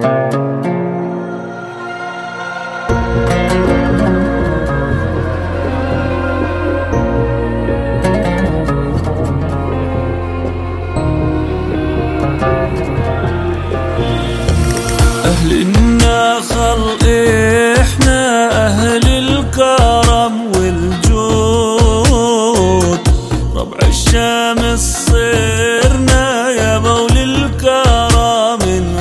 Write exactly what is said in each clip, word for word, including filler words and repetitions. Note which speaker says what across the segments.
Speaker 1: أهل النخل إحنا أهل الكرم والجود، ربع الشمس صرنا يابا وللكرم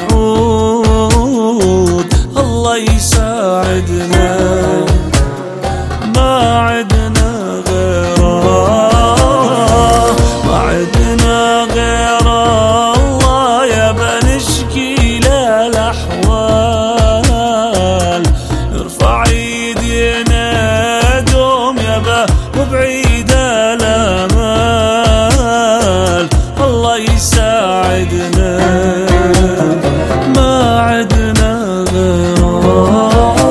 Speaker 1: نعود. الله يساعدنا ما عدنا غيره، ما عدنا غيره الله يابا نشكي الأحوال. نرفع ايدينا دوم يابا وبعيد الامال. الله يساعدنا ما عدنا غيره.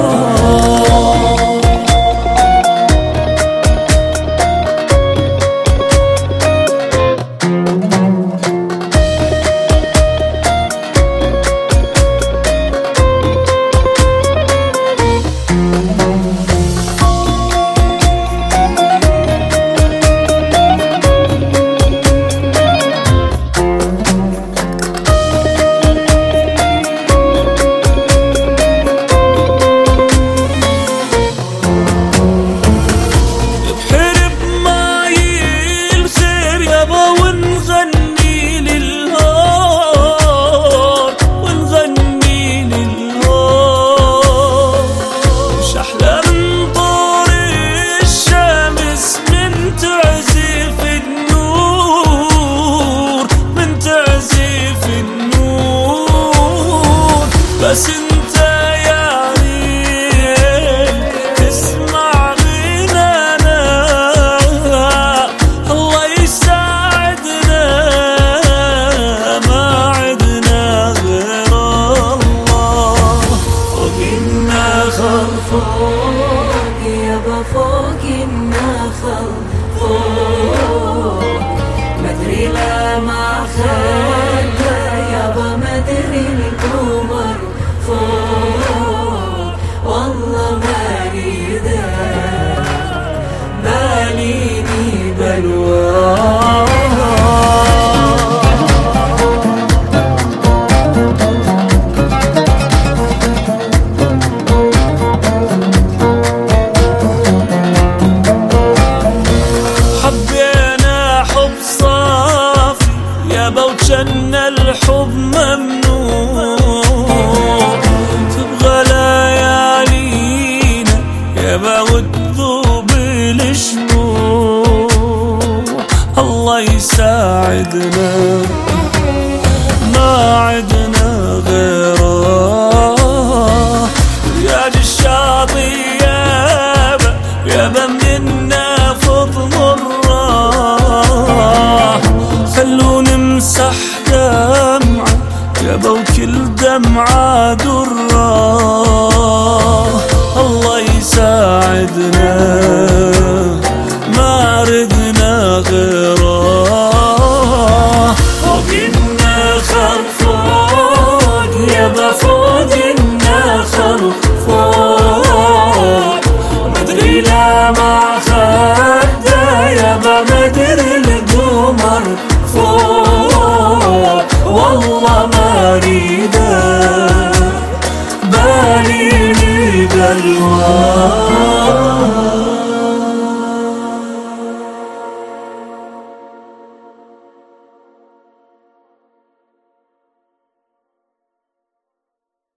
Speaker 1: بس انت يا ريت تسمع غنانا، الله يساعدنا ما عدنا غير الله. فوق النخل
Speaker 2: فوق يابا فوق النخل فوق، مدري لا ما خلى يابا مدري القمر فوق. والله مالي ذا باليني بلوى.
Speaker 1: حبينا حب صافي يابا وجنى الحب ممنوع، تبغى ليالينا يابا وتذوب الشموع. الله يساعدنا ما عدنا غيره. رياض الشاطئ يابا يابا منا فضل الراح. خلو نمسح دمعة يابا وكل دمعة درة. الله يساعدنا ما ردنا غيره. فوق النخل فوق يابا فوق النخل فوق، مدري لا ما خدى يابا مدري القمر فوق. والله ما اريده باليني بلوى.